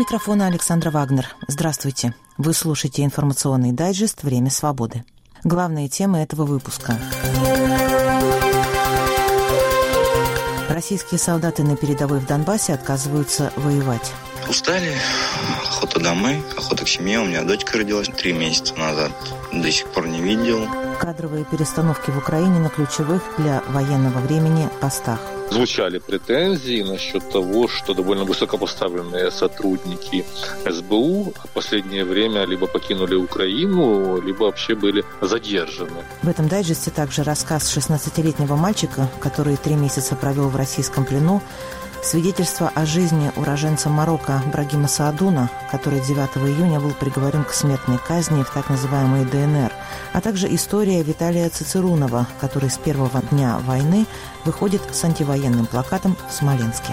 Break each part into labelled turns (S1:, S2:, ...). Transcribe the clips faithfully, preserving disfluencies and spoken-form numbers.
S1: микрофона Александра Вагнер. Здравствуйте. Вы слушаете информационный дайджест «Время свободы». Главные темы этого выпуска. Российские солдаты на передовой в Донбассе отказываются воевать.
S2: Устали, охота домой, охота к семье. У меня дочка родилась три месяца назад. До сих пор не видел.
S1: Кадровые перестановки в Украине на ключевых для военного времени постах.
S3: Звучали претензии насчет того, что довольно высокопоставленные сотрудники эс бэ у в последнее время либо покинули Украину, либо вообще были задержаны.
S1: В этом дайджесте также рассказ шестнадцатилетнего мальчика, который три месяца провел в российском плену, свидетельство о жизни уроженца Марокко Брагима Саадуна, который девятого июня был приговорен к смертной казни в так называемой дэ эн эр, а также история Виталия Цицерунова, который с первого дня войны выходит с антивоенным плакатом в Смоленске.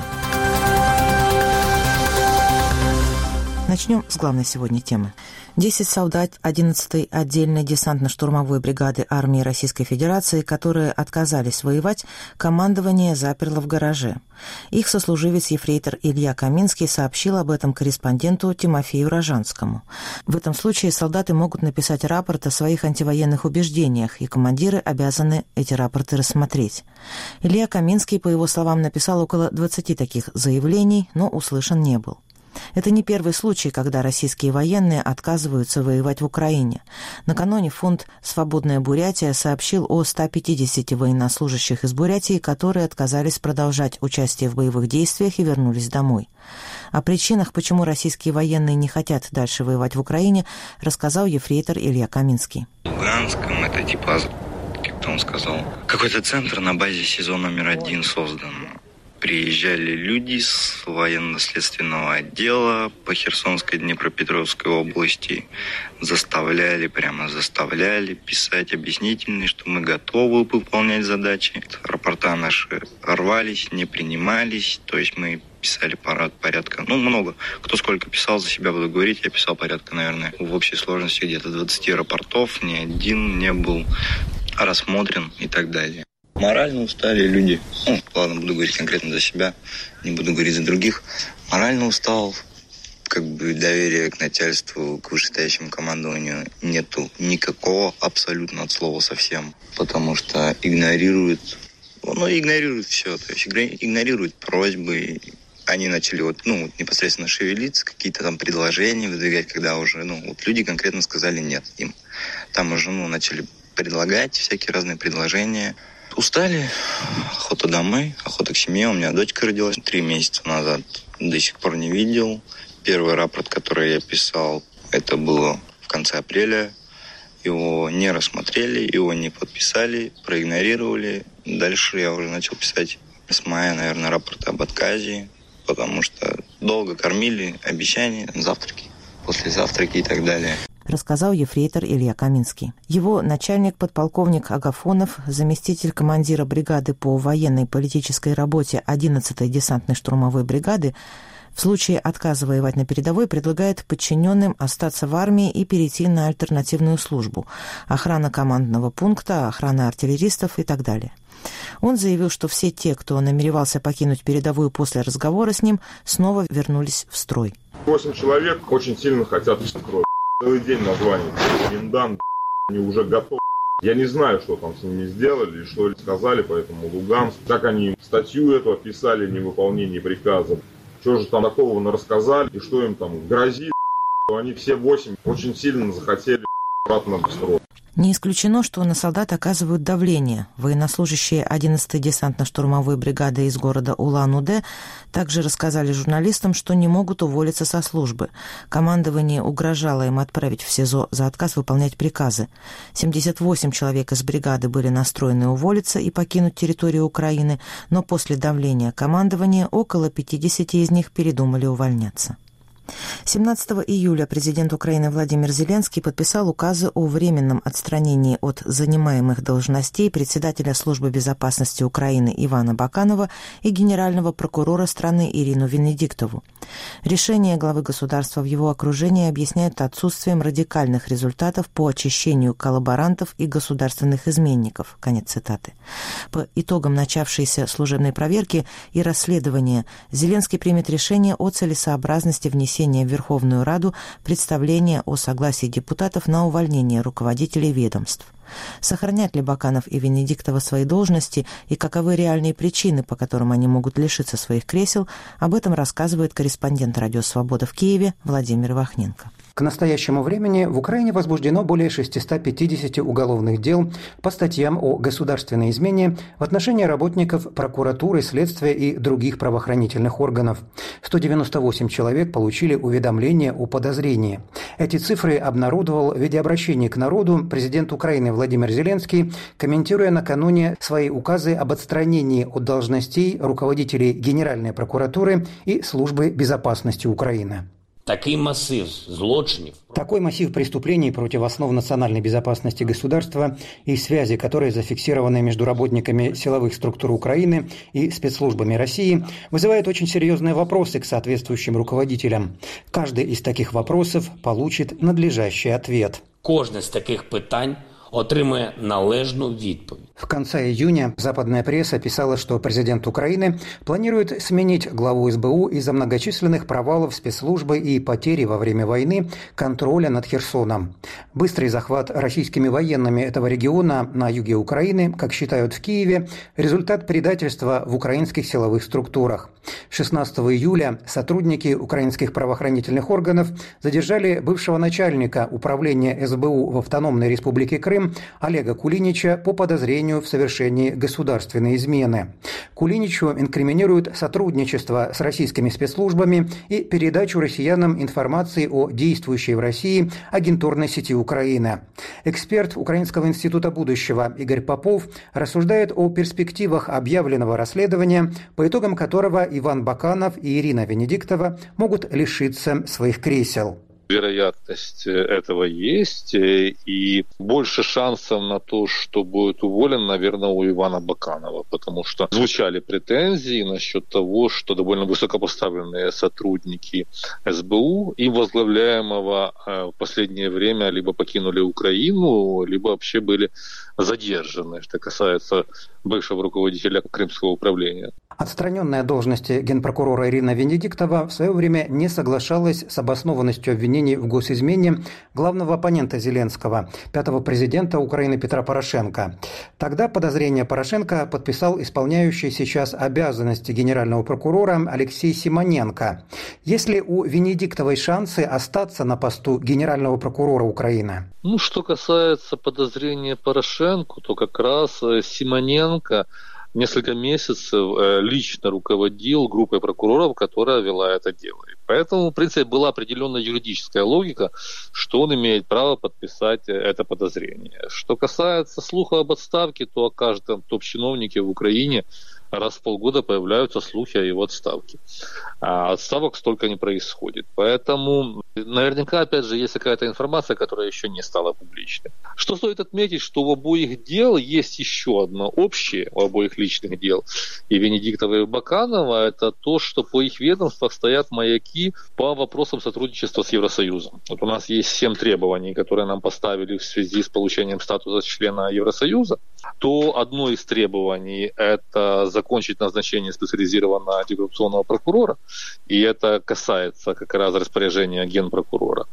S1: Начнем с главной сегодня темы. Десять солдат одиннадцатой отдельной десантно-штурмовой бригады армии Российской Федерации, которые отказались воевать, командование заперло в гараже. Их сослуживец-ефрейтор Илья Каминский сообщил об этом корреспонденту Тимофею Рожанскому. В этом случае солдаты могут написать рапорт о своих антивоенных убеждениях, и командиры обязаны эти рапорты рассмотреть. Илья Каминский, по его словам, написал около двадцати таких заявлений, но услышан не был. Это не первый случай, когда российские военные отказываются воевать в Украине. Накануне фонд «Свободная Бурятия» сообщил о ста пятидесяти военнослужащих из Бурятии, которые отказались продолжать участие в боевых действиях и вернулись домой. О причинах, почему российские военные не хотят дальше воевать в Украине, рассказал ефрейтор Илья Каминский.
S2: В Луганском это типа, как он сказал, какой-то центр на базе СИЗО номер один создан. Приезжали люди с военно-следственного отдела по Херсонской, Днепропетровской области, заставляли, прямо заставляли писать объяснительные, что мы готовы выполнять задачи. Рапорта наши рвались, не принимались, то есть мы писали порядка, ну много, кто сколько писал, за себя буду говорить, я писал порядка, наверное, в общей сложности где-то двадцать рапортов, ни один не был рассмотрен и так далее. Морально устали люди. Ну, ладно, буду говорить конкретно за себя, не буду говорить за других. Морально устал, как бы доверия к начальству, к вышестоящему командованию нету никакого абсолютно от слова совсем. Потому что игнорируют, ну, игнорируют все, то есть игнорируют просьбы. Они начали вот, ну, вот непосредственно шевелиться, какие-то там предложения выдвигать, когда уже, ну, вот люди конкретно сказали нет им. Там уже, ну, начали предлагать всякие разные предложения. Устали, охота домой, охота к семье. У меня дочка родилась три месяца назад. До сих пор не видел. Первый рапорт, который я писал, это было в конце апреля. Его не рассмотрели, его не подписали, проигнорировали. Дальше я уже начал писать с мая, наверное, рапорты об отказе, потому что долго кормили, обещания, завтраки, после завтраки и так далее.
S1: Рассказал ефрейтор Илья Каминский. Его начальник, подполковник Агафонов, заместитель командира бригады по военной и политической работе одиннадцатой десантной штурмовой бригады, в случае отказа воевать на передовой предлагает подчиненным остаться в армии и перейти на альтернативную службу – охрана командного пункта, охрана артиллеристов и так далее. Он заявил, что все те, кто намеревался покинуть передовую после разговора с ним, снова вернулись в строй.
S4: Восемь человек очень сильно хотят в строй. Целый день название комендант, они уже готовы. Я не знаю, что там с ними сделали, что сказали, поэтому Луганск. Как они статью эту описали о невыполнении приказа. Что же там такого рассказали и что им там грозит. Они все восемь очень сильно захотели обратно в строй.
S1: Не исключено, что на солдат оказывают давление. Военнослужащие одиннадцатой десантно-штурмовой бригады из города Улан-Удэ также рассказали журналистам, что не могут уволиться со службы. Командование угрожало им отправить в СИЗО за отказ выполнять приказы. семьдесят восемь человек из бригады были настроены уволиться и покинуть территорию Украины, но после давления командования около пятидесяти из них передумали увольняться. семнадцатого июля президент Украины Владимир Зеленский подписал указы о временном отстранении от занимаемых должностей председателя Службы безопасности Украины Ивана Баканова и генерального прокурора страны Ирину Венедиктову. Решение главы государства в его окружении объясняют отсутствием радикальных результатов по очищению коллаборантов и государственных изменников. Конец цитаты. По итогам начавшейся служебной проверки и расследования Зеленский примет решение о целесообразности внесения внесения в Верховную Раду представления о согласии депутатов на увольнение руководителей ведомств. Сохранят ли Баканов и Венедиктова свои должности и каковы реальные причины, по которым они могут лишиться своих кресел, об этом рассказывает корреспондент «Радио Свобода» в Киеве Владимир Вахненко.
S5: К настоящему времени в Украине возбуждено более шестьсот пятьдесят уголовных дел по статьям о государственной измене в отношении работников прокуратуры, следствия и других правоохранительных органов. сто девяносто восемь человек получили уведомление о подозрении. Эти цифры обнародовал в видеообращении к народу президент Украины Владимир Зеленский, комментируя накануне свои указы об отстранении от должностей руководителей Генеральной прокуратуры и Службы безопасности Украины.
S6: Такий массив злочинов.
S5: Такой массив преступлений против основ национальной безопасности государства и связи, которые зафиксированы между работниками силовых структур Украины и спецслужбами России, вызывает очень серьезные вопросы к соответствующим руководителям. Каждый из таких вопросов получит надлежащий ответ.
S6: Кожне з таких питань отримує належну відповідь.
S5: В конце июня западная пресса писала, что президент Украины планирует сменить главу эс бэ у из-за многочисленных провалов спецслужбы и потери во время войны контроля над Херсоном. Быстрый захват российскими военными этого региона на юге Украины, как считают в Киеве, результат предательства в украинских силовых структурах. шестнадцатого июля сотрудники украинских правоохранительных органов задержали бывшего начальника управления эс бэ у в Автономной Республике Крым Олега Кулинича по подозрению в совершении государственной измены. Кулиничу инкриминируют сотрудничество с российскими спецслужбами и передачу россиянам информации о действующей в России агентурной сети Украины. Эксперт Украинского института будущего Игорь Попов рассуждает о перспективах объявленного расследования, по итогам которого Иван Баканов и Ирина Венедиктова могут лишиться своих кресел.
S3: Вероятность этого есть, и больше шансов на то, что будет уволен, наверное, у Ивана Баканова, потому что звучали претензии насчет того, что довольно высокопоставленные сотрудники эс бэ у и возглавляемого в последнее время либо покинули Украину, либо вообще были задержаны, что касается бывшего руководителя Крымского управления.
S5: Отстраненная от должности генпрокурора Ирина Венедиктова в свое время не соглашалась с обоснованностью обвинений в госизмене главного оппонента Зеленского, пятого президента Украины Петра Порошенко. Тогда подозрение Порошенко подписал исполняющий сейчас обязанности генерального прокурора Алексей Симоненко. Есть ли у Венедиктовой шансы остаться на посту генерального прокурора Украины?
S3: Ну, что касается подозрения Порошенко, то как раз Симоненко несколько месяцев лично руководил группой прокуроров, которая вела это дело. И поэтому, в принципе, была определенная юридическая логика, что он имеет право подписать это подозрение. Что касается слуха об отставке, то о каждом топ-чиновнике в Украине раз в полгода появляются слухи о его отставке. А отставок столько не происходит. Поэтому наверняка, опять же, есть какая-то информация, которая еще не стала публичной. Что стоит отметить, что у обоих дел есть еще одно общее, у обоих личных дел, и Венедиктова, и Баканова, это то, что по их ведомствам стоят маяки по вопросам сотрудничества с Евросоюзом. Вот у нас есть семь требований, которые нам поставили в связи с получением статуса члена Евросоюза. То одно из требований – это закончить назначение специализированного антикоррупционного прокурора, и это касается как раз распоряжения генпрокурора.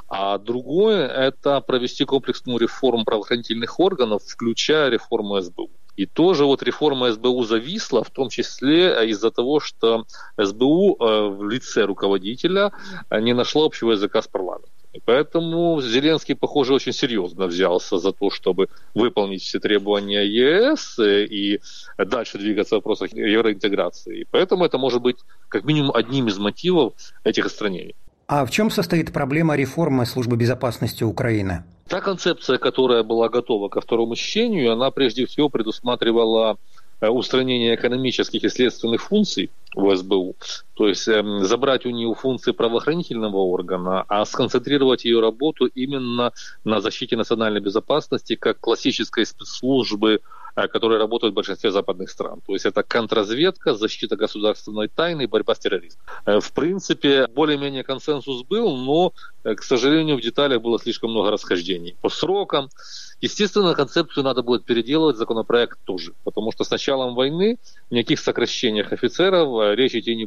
S3: А другое – это провести комплексную реформу правоохранительных органов, включая реформу эс бэ у. И тоже вот реформа эс бэ у зависла, в том числе из-за того, что эс бэ у в лице руководителя не нашла общего языка с парламентом. И поэтому Зеленский, похоже, очень серьезно взялся за то, чтобы выполнить все требования е эс и дальше двигаться в вопросах евроинтеграции. И поэтому это может быть как минимум одним из мотивов этих отстранений.
S5: А в чем состоит проблема реформы Службы безопасности Украины?
S3: Та концепция, которая была готова ко второму чтению, она прежде всего предусматривала устранение экономических и следственных функций в эс бэ у, то есть э, забрать у нее функции правоохранительного органа, а сконцентрировать ее работу именно на защите национальной безопасности как классической спецслужбы, э, которые работают в большинстве западных стран. То есть это контрразведка, защита государственной тайны и борьба с терроризмом. Э, в принципе, более-менее консенсус был, но, э, к сожалению, в деталях было слишком много расхождений по срокам. Естественно, концепцию надо будет переделывать, законопроект тоже, потому что с началом войны никаких сокращениях офицеров речи идти не будет.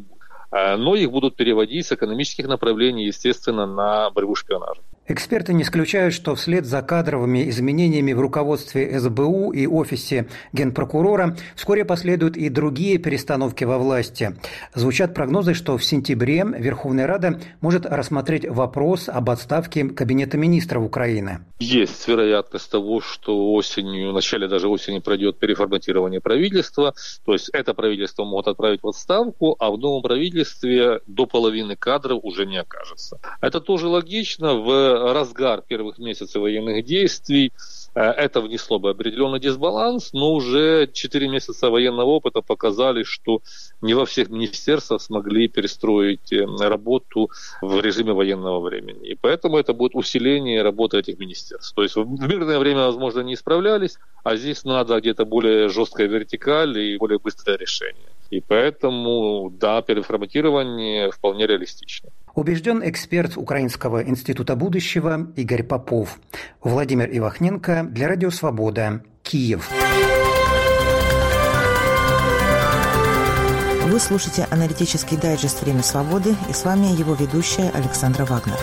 S3: но их будут переводить с экономических направлений, естественно, на борьбу с шпионажем.
S5: Эксперты не исключают, что вслед за кадровыми изменениями в руководстве эс бэ у и офисе генпрокурора вскоре последуют и другие перестановки во власти. Звучат прогнозы, что в сентябре Верховная Рада может рассмотреть вопрос об отставке Кабинета министров Украины.
S3: Есть вероятность того, что осенью, в начале даже осени пройдет переформатирование правительства. То есть это правительство могут отправить в отставку, а в новом правительстве до половины кадров уже не окажется. Это тоже логично. В разгар первых месяцев военных действий это внесло бы определенный дисбаланс, но уже четыре месяца военного опыта показали, что не во всех министерствах смогли перестроить работу в режиме военного времени. И поэтому это будет усиление работы этих министерств. То есть в мирное время, возможно, не справлялись, а здесь надо где-то более жесткая вертикаль и более быстрое решение. И поэтому, да, переформатирование вполне реалистично.
S5: Убежден эксперт Украинского института будущего Игорь Попов. Владимир Ивахненко для Радио Свобода, Киев.
S1: Вы слушаете аналитический дайджест «Время свободы», и с вами его ведущая Александра Вагнер.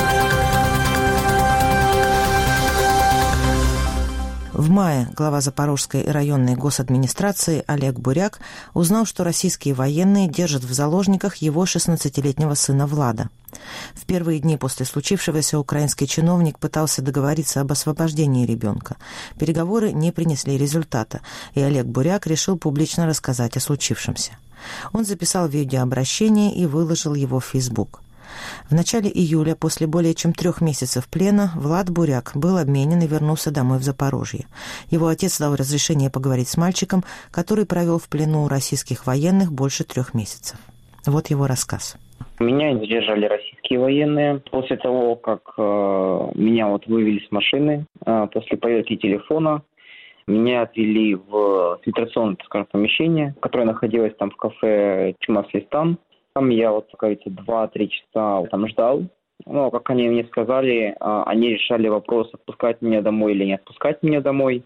S1: В мае глава Запорожской районной госадминистрации Олег Буряк узнал, что российские военные держат в заложниках его шестнадцатилетнего сына Влада. В первые дни после случившегося украинский чиновник пытался договориться об освобождении ребенка. Переговоры не принесли результата, и Олег Буряк решил публично рассказать о случившемся. Он записал видеообращение и выложил его в Facebook. В начале июля, после более чем трех месяцев плена, Влад Буряк был обменен и вернулся домой в Запорожье. Его отец дал разрешение поговорить с мальчиком, который провел в плену у российских военных больше трех месяцев. Вот его рассказ.
S7: Меня задержали российские военные. После того, как э, меня вот вывели с машины, э, после проверки телефона, меня отвели в фильтрационное, так скажем, помещение, которое находилось там в кафе «Чумаслистан». Там я вот, кажется, два-три часа там ждал. Но, как они мне сказали, они решали вопрос, отпускать меня домой или не отпускать меня домой.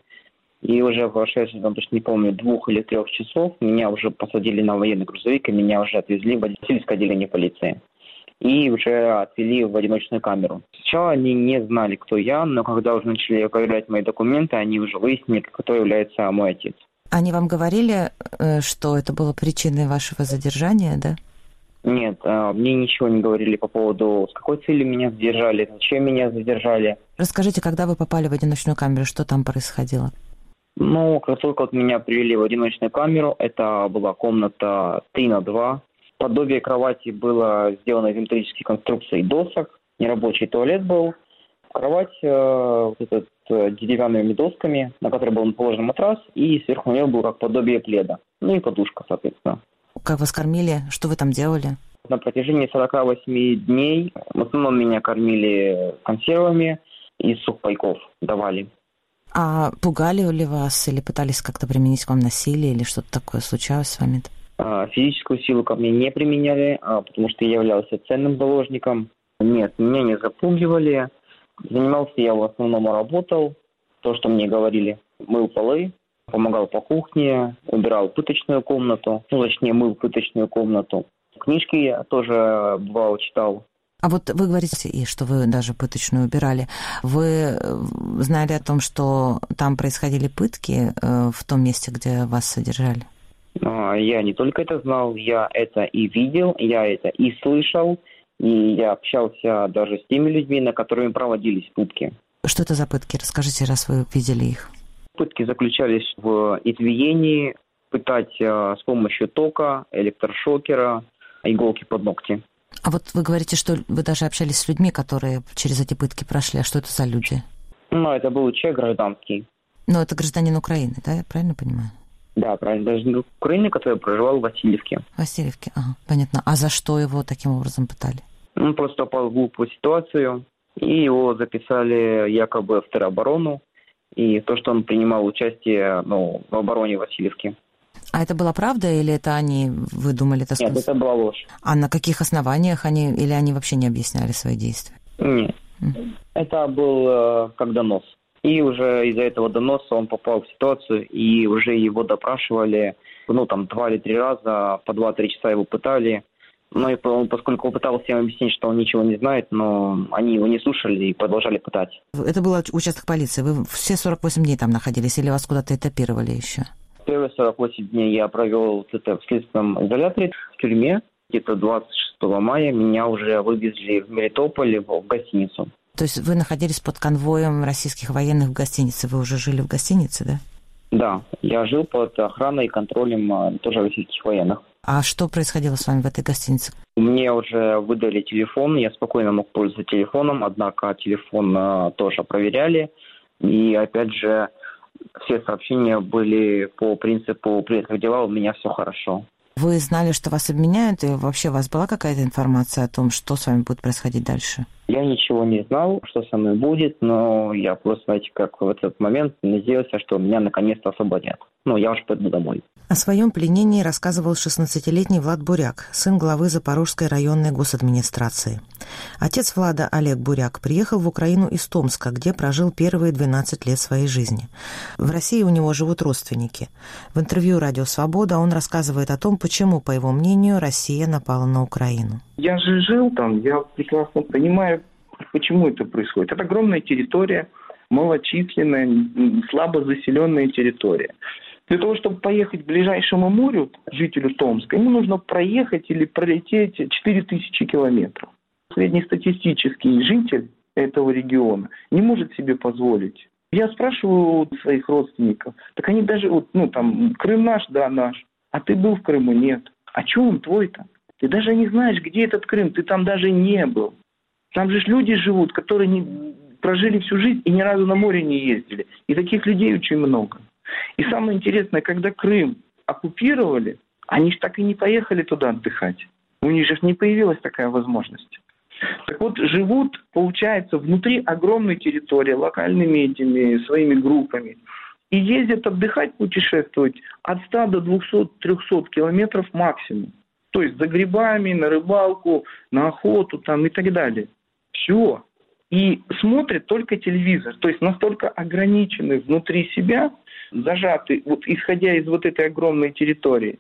S7: И уже в прошедшие, там, точно не помню, двух или трех часов меня уже посадили на военный грузовик, и меня уже отвезли в Васильевское отделение полиции. И уже отвели в одиночную камеру. Сначала они не знали, кто я, но когда уже начали проверять мои документы, они уже выяснили, кто является мой отец.
S1: Они вам говорили, что это было причиной вашего задержания, да?
S7: Нет, мне ничего не говорили по поводу, с какой целью меня задержали, зачем меня задержали.
S1: Расскажите, когда вы попали в одиночную камеру, что там происходило?
S7: Ну, как только вот меня привели в одиночную камеру, это была комната три на два. Подобие кровати было сделано из металлических конструкций досок, нерабочий туалет был. Кровать э, вот этот, э, деревянными досками, на которой был положен матрас, и сверху на него был как подобие пледа. Ну и подушка, соответственно.
S1: Как вас кормили? Что вы там делали?
S7: На протяжении сорок восемь дней в основном меня кормили консервами и сухпайков давали.
S1: А пугали ли вас или пытались как-то применить к вам насилие или что-то такое случалось с вами?
S7: Физическую силу ко мне не применяли, потому что я являлся ценным заложником. Нет, меня не запугивали. Занимался я в основном, работал. То, что мне говорили, мыл полы, помогал по кухне, убирал пыточную комнату, ну, точнее, мыл пыточную комнату. Книжки я тоже, бывало, читал.
S1: А вот вы говорите, и что вы даже пыточную убирали. Вы знали о том, что там происходили пытки в том месте, где вас содержали?
S7: Я не только это знал, я это и видел, я это и слышал, и я общался даже с теми людьми, на которыми проводились пытки.
S1: Что это за пытки? Расскажите, раз вы видели их.
S7: Пытки заключались в избиении, пытать э, с помощью тока, электрошокера, иголки под ногти.
S1: А вот вы говорите, что вы даже общались с людьми, которые через эти пытки прошли. А что это за люди?
S7: Ну, это был человек гражданский.
S1: Ну, это гражданин Украины, да? Я правильно понимаю?
S7: Да, правильно. Гражданин Украины, который проживал в Васильевке.
S1: В Васильевке, ага, понятно. А за что его таким образом пытали?
S7: Он просто попал в глупую ситуацию, и его записали якобы в тероборону, и то, что он принимал участие, ну, в обороне Васильевки.
S1: А это была правда, или это они выдумали? Так сказать?
S7: Нет, это была ложь.
S1: А на каких основаниях они, или они вообще не объясняли свои действия?
S7: Нет. Mm. Это был э, как донос. И уже из-за этого доноса он попал в ситуацию, и уже его допрашивали, ну, там, два или три раза, по два-три часа его пытали, Но и поскольку пытался им объяснить, что он ничего не знает, но они его не слушали и продолжали пытать.
S1: Это был участок полиции. Вы все сорок восемь дней там находились или вас куда-то этапировали еще?
S7: Первые сорок восемь дней я провел это в следственном изоляторе, в тюрьме. Где-то двадцать шестого мая меня уже вывезли в Мелитополь, в гостиницу.
S1: То есть вы находились под конвоем российских военных в гостинице? Вы уже жили в гостинице, да?
S7: Да, я жил под охраной и контролем тоже российских военных.
S1: А что происходило с вами в этой гостинице?
S7: Мне уже выдали телефон, я спокойно мог пользоваться телефоном, однако телефон а, тоже проверяли. И опять же, все сообщения были по принципу «Привет, как дела? У меня все хорошо».
S1: Вы знали, что вас обменяют, и вообще у вас была какая-то информация о том, что с вами будет происходить дальше?
S7: Я ничего не знал, что со мной будет, но я просто, знаете, как в этот момент надеялся, что меня наконец-то освободят. Ну, я уж пойду домой.
S1: О своем пленении рассказывал шестнадцатилетний Влад Буряк, сын главы Запорожской районной госадминистрации. Отец Влада, Олег Буряк, приехал в Украину из Томска, где прожил первые двенадцать лет своей жизни. В России у него живут родственники. В интервью «Радио Свобода» он рассказывает о том, почему, по его мнению, Россия напала на Украину.
S8: Я же жил там, я прекрасно понимаю, почему это происходит. Это огромная территория, малочисленная, слабо заселенная территория. Для того, чтобы поехать к ближайшему морю, жителю Томска, ему нужно проехать или пролететь четыре тысячи километров. Среднестатистический житель этого региона не может себе позволить. Я спрашиваю у своих родственников, так они даже, вот, ну там, Крым наш, да, наш, а ты был в Крыму? Нет. А че он твой-то? Ты даже не знаешь, где этот Крым, ты там даже не был. Там же люди живут, которые не прожили всю жизнь и ни разу на море не ездили. И таких людей очень много. И самое интересное, когда Крым оккупировали, они же так и не поехали туда отдыхать. У них же не появилась такая возможность. Так вот, живут, получается, внутри огромной территории, локальными этими своими группами. И ездят отдыхать, путешествовать от ста до двухсот-трехсот километров максимум. То есть за грибами, на рыбалку, на охоту там и так далее. Все. И смотрят только телевизор. То есть настолько ограничены внутри себя, зажаты, вот исходя из вот этой огромной территории,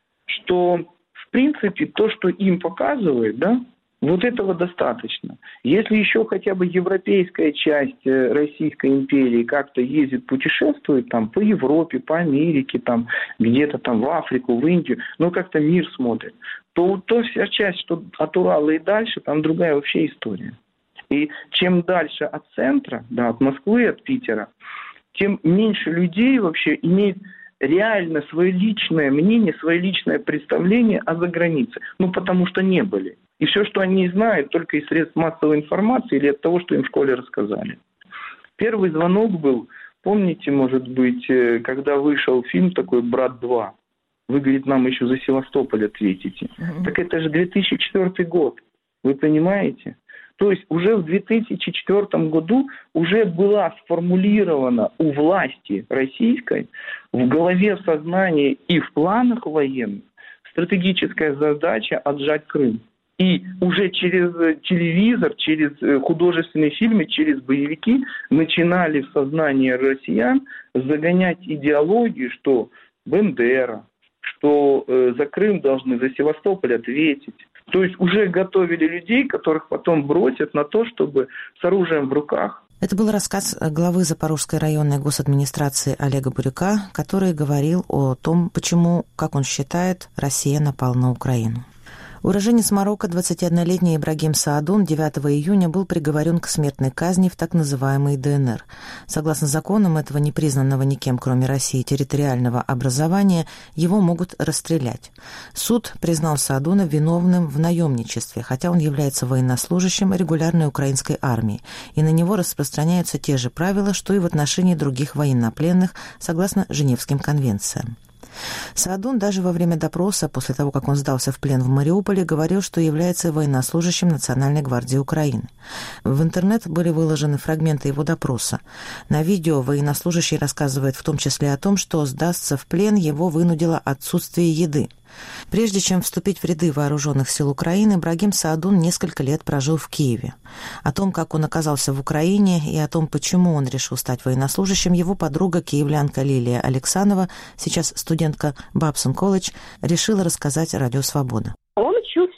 S8: что, в принципе, то, что им показывают, да, вот этого достаточно. Если еще хотя бы европейская часть Российской империи как-то ездит, путешествует там по Европе, по Америке, там где-то там в Африку, в Индию, ну как-то мир смотрит, то вот то вся часть, что от Урала и дальше, там другая вообще история. И чем дальше от центра, да, от Москвы, от Питера, тем меньше людей вообще имеет реально свое личное мнение, свое личное представление о загранице. Ну, потому что не были. И все, что они знают, только из средств массовой информации или от того, что им в школе рассказали. Первый звонок был, помните, может быть, когда вышел фильм такой «Брат два». Вы, говорит, нам еще за Севастополь ответите. Mm-hmm. Так это же две тысячи четвёртый год. Вы понимаете? То есть уже в две тысячи четвёртом году уже была сформулирована у власти российской в голове, в сознании и в планах военных стратегическая задача отжать Крым. И уже через телевизор, через художественные фильмы, через боевики начинали в сознание россиян загонять идеологию, что Бендера, что э, за Крым должны, за Севастополь ответить. То есть уже готовили людей, которых потом бросят на то, чтобы с оружием в руках.
S1: Это был рассказ главы Запорожской районной госадминистрации Олега Буряка, который говорил о том, почему, как он считает, Россия напала на Украину. Уроженец Марокко, двадцатиоднолетний Ибрагим Саадун, девятого июня был приговорен к смертной казни в так называемой ДНР. Согласно законам этого непризнанного никем, кроме России, территориального образования, его могут расстрелять. Суд признал Саадуна виновным в наемничестве, хотя он является военнослужащим регулярной украинской армии, и на него распространяются те же правила, что и в отношении других военнопленных, согласно Женевским конвенциям. Саадун даже во время допроса, после того, как он сдался в плен в Мариуполе, говорил, что является военнослужащим Национальной гвардии Украины. В интернет были выложены фрагменты его допроса. На видео военнослужащий рассказывает в том числе о том, что сдастся в плен его вынудило отсутствие еды. Прежде чем вступить в ряды вооруженных сил Украины, Ибрагим Саадун несколько лет прожил в Киеве. О том, как он оказался в Украине и о том, почему он решил стать военнослужащим, его подруга, киевлянка Лилия Александрова, сейчас студентка Бабсон колледж, решила рассказать Радио Свобода.
S9: Он учился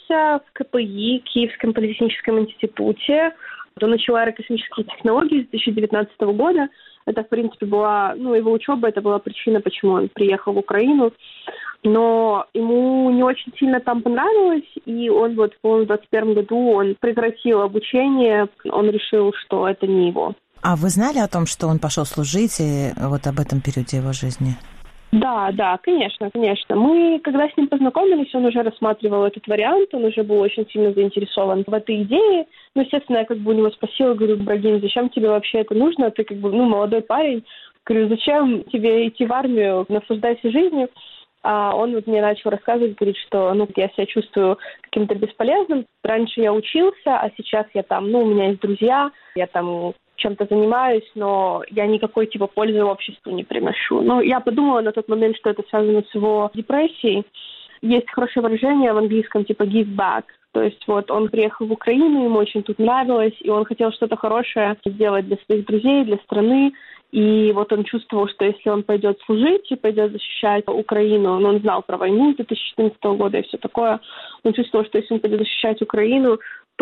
S9: учился в ка пэ и, Киевском политехническом институте. Он учил аэрокосмические технологии с две тысячи девятнадцатого года. Это, в принципе, была, ну, его учеба, это была причина, почему он приехал в Украину. Но ему не очень сильно там понравилось, и он вот в двадцать первом году он прекратил обучение, он решил, что это не его.
S1: А вы знали о том, что он пошел служить, и вот об этом периоде его жизни?
S9: Да, да, конечно, конечно. Мы, когда с ним познакомились, он уже рассматривал этот вариант, он уже был очень сильно заинтересован в этой идее. Ну, естественно, я как бы у него спросила, говорю, Брагин, зачем тебе вообще это нужно? Ты как бы, ну, молодой парень. Говорю, зачем тебе идти в армию, наслаждайся жизнью? А он вот мне начал рассказывать, говорит, что, ну, я себя чувствую каким-то бесполезным. Раньше я учился, а сейчас я там, ну, у меня есть друзья, я там чем-то занимаюсь, но я никакой типа пользы обществу не приношу. Ну, я подумала на тот момент, что это связано с его депрессией. Есть хорошее выражение в английском типа give back. То есть вот он приехал в Украину, ему очень тут нравилось, и он хотел что-то хорошее сделать для своих друзей, для страны. И вот он чувствовал, что если он пойдет служить и пойдет защищать Украину, но он знал про войну две тысячи четырнадцатого года и все такое, он чувствовал, что если он пойдет защищать Украину,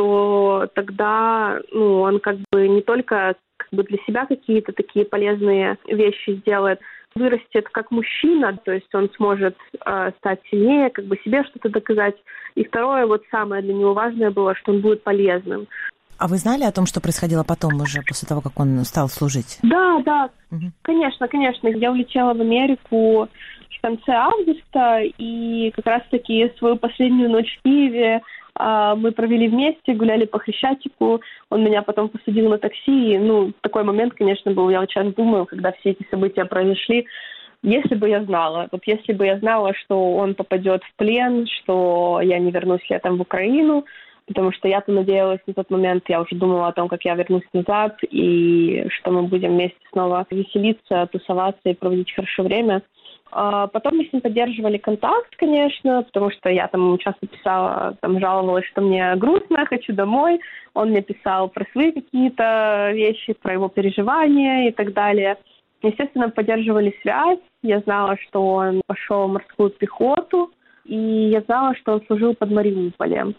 S9: то тогда, ну, он как бы не только как бы для себя какие-то такие полезные вещи сделает, вырастет как мужчина, то есть он сможет э, стать сильнее, как бы себе что-то доказать. И второе, вот самое для него важное было, что он будет полезным.
S1: А вы знали о том, что происходило потом уже, после того, как он стал служить?
S9: Да, да,
S1: угу. Конечно,
S9: конечно. Я улетела в Америку в конце августа, и как раз-таки свою последнюю ночь в Киеве а, мы провели вместе, гуляли по Хрещатику, он меня потом посадил на такси, и, ну, такой момент, конечно, был, я вот сейчас думаю, когда все эти события произошли, если бы я знала, вот если бы я знала, что он попадет в плен, что я не вернусь летом в Украину, потому что я-то надеялась на тот момент, я уже думала о том, как я вернусь назад, и что мы будем вместе снова веселиться, тусоваться и проводить хорошо время. А потом мы с ним поддерживали контакт, конечно, потому что я там часто писала, там жаловалась, что мне грустно, хочу домой. Он мне писал про свои какие-то вещи, про его переживания и так далее. Естественно, поддерживали связь. Я знала, что он пошел в морскую пехоту, и я знала, что он служил под Мариуполем.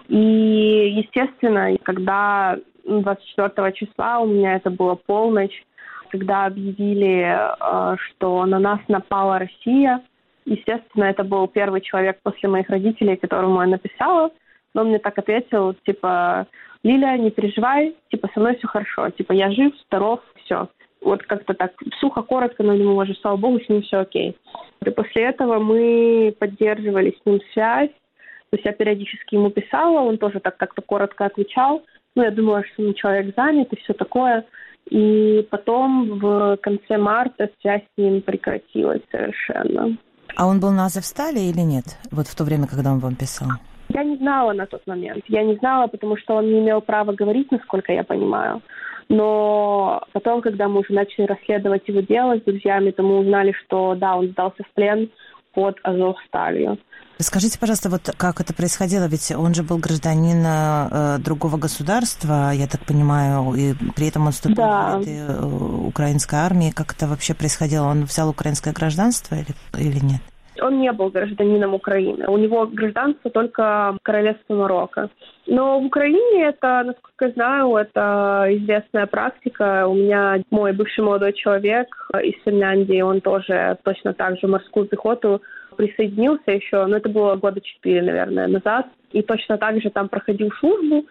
S9: И, естественно, когда двадцать четвёртого числа, у меня это было полночь, когда объявили, что на нас напала Россия, естественно, это был первый человек после моих родителей, которому я написала, но он мне так ответил, типа, Лиля, не переживай, типа, со мной все хорошо, типа, я жив, здоров, все. Вот как-то так сухо, коротко, но ему уже, слава богу, с ним все окей. И после этого мы поддерживали с ним связь. То есть я периодически ему писала, он тоже так как-то коротко отвечал. Ну, я думала, что он человек занят и все такое. И потом в конце марта связь с ним прекратилась совершенно.
S1: А он был на Азовстале или нет? Вот в то время, когда он вам писал?
S9: Я не знала на тот момент. Я не знала, потому что он не имел права говорить, насколько я понимаю. Но потом, когда мы уже начали расследовать его дело с друзьями, то мы узнали, что да, он сдался в плен под Азовсталью.
S1: Скажите, пожалуйста, вот как это происходило? Ведь он же был гражданин э, другого государства, я так понимаю, и при этом он вступил да. в ряды э, украинской армии. Как это вообще происходило? Он взял украинское гражданство или, или нет?
S9: Он не был гражданином Украины. У него гражданство только королевство Марокко. Но в Украине это, насколько я знаю, это известная практика. У меня мой бывший молодой человек из Финляндии, он тоже точно так же в морскую пехоту присоединился еще, но это было года четыре, наверное, назад. И точно так же там проходил службу.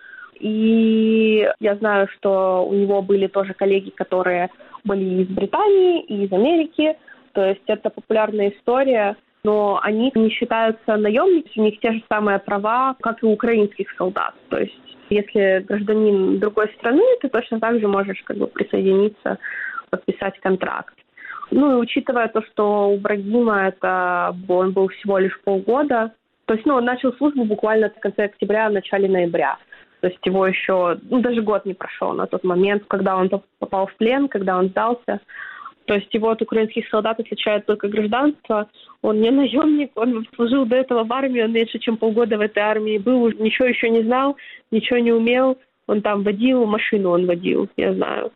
S9: И я знаю, что у него были тоже коллеги, которые были из Британии и из Америки. То есть это популярная история. Но они не считаются наемниками, у них те же самые права, как и у украинских солдат. То есть если гражданин другой страны, ты точно так же можешь как бы присоединиться, подписать контракт. Ну и учитывая то, что у Брагима это он был всего лишь полгода, то есть ну, он начал службу буквально в конце октября, в начале ноября. То есть его еще, ну даже год не прошел на тот момент, когда он попал в плен, когда он сдался. То есть его от украинских солдат отличает только гражданство. Он не наемник, он служил до этого в армии, он меньше, чем полгода в этой армии был, ничего еще не знал, ничего не умел. Он там водил, машину он водил, я знаю.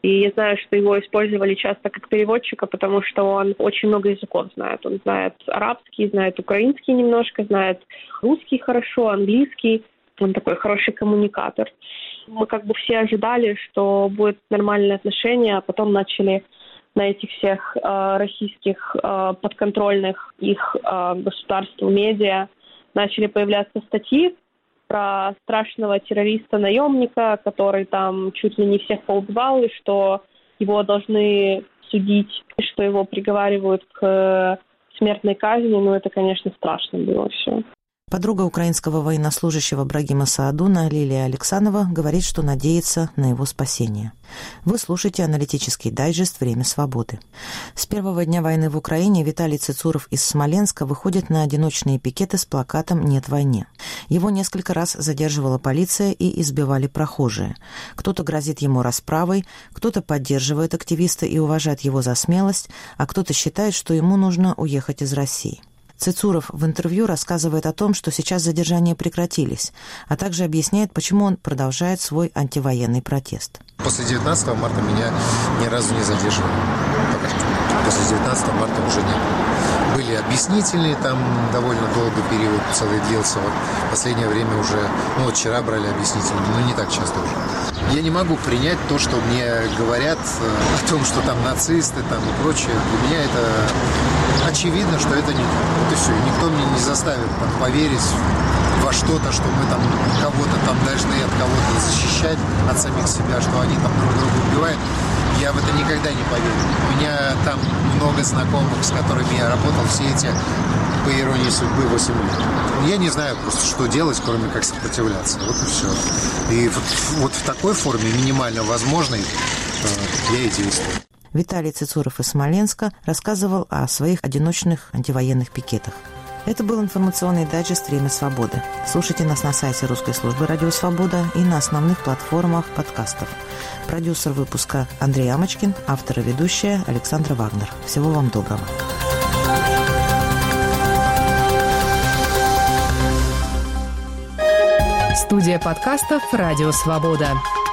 S9: И я знаю, что его использовали часто как переводчика, потому что он очень много языков знает. Он знает арабский, знает украинский немножко, знает русский хорошо, английский. Он такой хороший коммуникатор. Мы как бы все ожидали, что будет нормальное отношение, а потом начали на этих всех э, российских э, подконтрольных их э, государству медиа начали появляться статьи про страшного террориста-наемника, который там чуть ли не всех поубивал, и что его должны судить, и что его приговаривают к смертной казни. Ну, это, конечно, страшно было все.
S1: Подруга украинского военнослужащего Брагима Саадуна Лилия Александрова говорит, что надеется на его спасение. Вы слушаете аналитический дайджест «Время свободы». С первого дня войны в Украине Виталий Цицуров из Смоленска выходит на одиночные пикеты с плакатом «Нет войне». Его несколько раз задерживала полиция и избивали прохожие. Кто-то грозит ему расправой, кто-то поддерживает активиста и уважает его за смелость, а кто-то считает, что ему нужно уехать из России. Цицуров в интервью рассказывает о том, что сейчас задержания прекратились, а также объясняет, почему он продолжает свой антивоенный протест.
S10: После девятнадцатого марта меня ни разу не задерживали. Пока что. После девятнадцатого марта уже нет. Были объяснительные, там довольно долгий период целый длился. Вот в последнее время уже, ну вот вчера брали объяснительные, но не так часто уже. Я не могу принять то, что мне говорят о том, что там нацисты там и прочее. Для меня это очевидно, что это не так. Вот и все. И никто мне не заставит там поверить во что-то, что мы там кого-то там должны от кого-то защищать, от самих себя, что они там друг друга убивают. Я в это никогда не поверю. У меня там много знакомых, с которыми я работал все эти, по иронии судьбы, восемь лет. Я не знаю просто, что делать, кроме как сопротивляться. Вот и все. И вот, вот в такой форме, минимально возможной, я и действую.
S1: Виталий Цицуров из Смоленска рассказывал о своих одиночных антивоенных пикетах. Это был информационный дайджест «Время свободы». Слушайте нас на сайте русской службы «Радио Свобода» и на основных платформах подкастов. Продюсер выпуска Андрей Амочкин, автор и ведущая Александра Вагнер. Всего вам доброго.
S11: Студия подкастов «Радио Свобода».